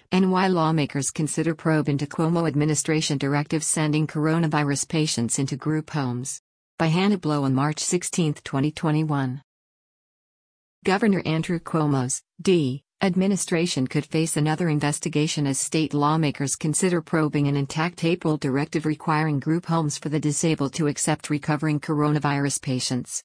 and why lawmakers consider probe into Cuomo administration directive sending coronavirus patients into group homes. By Hannah Blow on March 16, 2021. Governor Andrew Cuomo's administration could face another investigation as state lawmakers consider probing an intact April directive requiring group homes for the disabled to accept recovering coronavirus patients.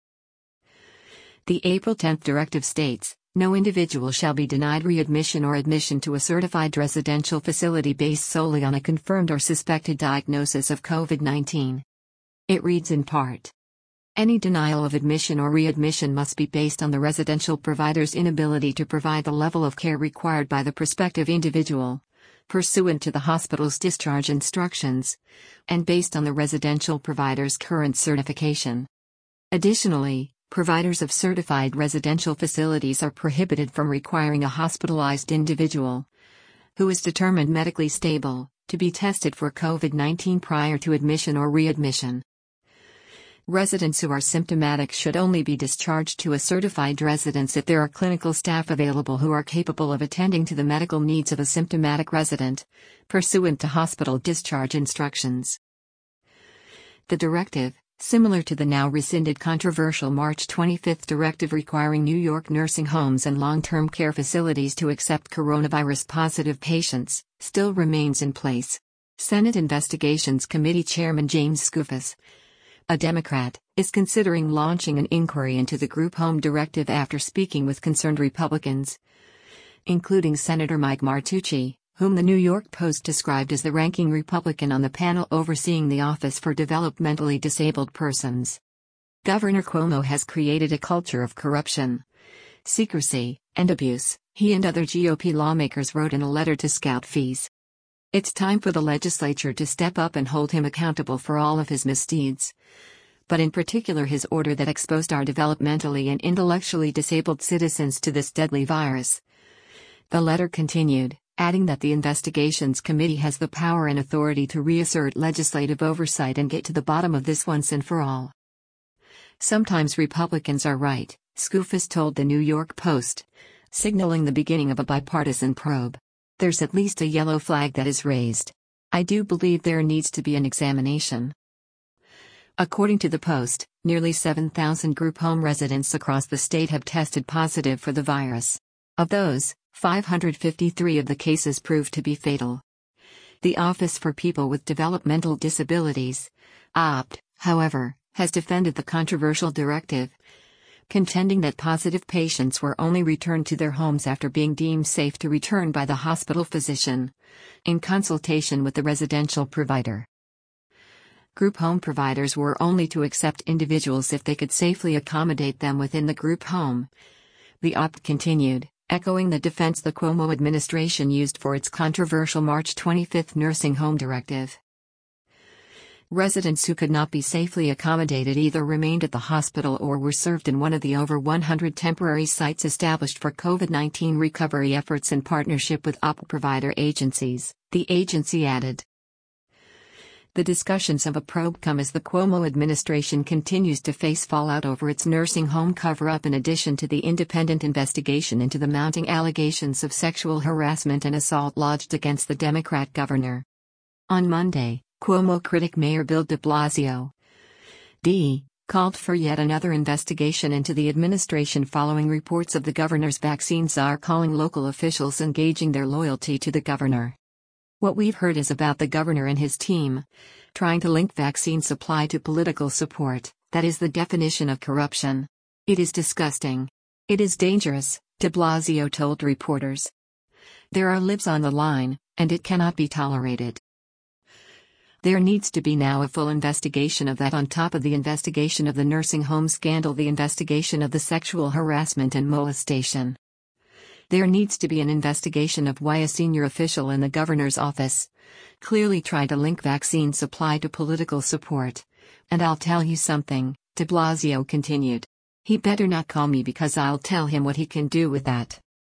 The April 10 directive states, no individual shall be denied readmission or admission to a certified residential facility based solely on a confirmed or suspected diagnosis of COVID-19. It reads in part: any denial of admission or readmission must be based on the residential provider's inability to provide the level of care required by the prospective individual, pursuant to the hospital's discharge instructions, and based on the residential provider's current certification. Additionally, providers of certified residential facilities are prohibited from requiring a hospitalized individual, who is determined medically stable, to be tested for COVID-19 prior to admission or readmission. Residents who are symptomatic should only be discharged to a certified residence if there are clinical staff available who are capable of attending to the medical needs of a symptomatic resident, pursuant to hospital discharge instructions. The directive, similar to the now rescinded controversial March 25 directive requiring New York nursing homes and long-term care facilities to accept coronavirus-positive patients, still remains in place. Senate Investigations Committee Chairman James Skoufis, a Democrat, is considering launching an inquiry into the group home directive after speaking with concerned Republicans, including Senator Mike Martucci, whom the New York Post described as the ranking Republican on the panel overseeing the Office for Developmentally Disabled Persons. Governor Cuomo has created a culture of corruption, secrecy, and abuse, he and other GOP lawmakers wrote in a letter to Scout Fees. It's time for the legislature to step up and hold him accountable for all of his misdeeds, but in particular his order that exposed our developmentally and intellectually disabled citizens to this deadly virus. The letter continued, adding that the Investigations Committee has the power and authority to reassert legislative oversight and get to the bottom of this once and for all. Sometimes Republicans are right, Skoufis told the New York Post, signaling the beginning of a bipartisan probe. There's at least a yellow flag that is raised. I do believe there needs to be an examination. According to the Post, nearly 7,000 group home residents across the state have tested positive for the virus. Of those, 553 of the cases proved to be fatal. The Office for People with Developmental Disabilities, OPD, however, has defended the controversial directive, contending that positive patients were only returned to their homes after being deemed safe to return by the hospital physician, in consultation with the residential provider. Group home providers were only to accept individuals if they could safely accommodate them within the group home. The OPD continued, echoing the defense the Cuomo administration used for its controversial March 25 nursing home directive. Residents who could not be safely accommodated either remained at the hospital or were served in one of the over 100 temporary sites established for COVID-19 recovery efforts in partnership with OPD provider agencies, the agency added. The discussions of a probe come as the Cuomo administration continues to face fallout over its nursing home cover-up in addition to the independent investigation into the mounting allegations of sexual harassment and assault lodged against the Democrat governor. On Monday, Cuomo critic Mayor Bill de Blasio called for yet another investigation into the administration following reports of the governor's vaccine czar calling local officials engaging their loyalty to the governor. What we've heard is about the governor and his team trying to link vaccine supply to political support. That is the definition of corruption. It is disgusting. It is dangerous, de Blasio told reporters. There are lives on the line, and it cannot be tolerated. There needs to be now a full investigation of that on top of the investigation of the nursing home scandal, the investigation of the sexual harassment and molestation. There needs to be an investigation of why a senior official in the governor's office clearly tried to link vaccine supply to political support. And I'll tell you something, de Blasio continued. He better not call me because I'll tell him what he can do with that.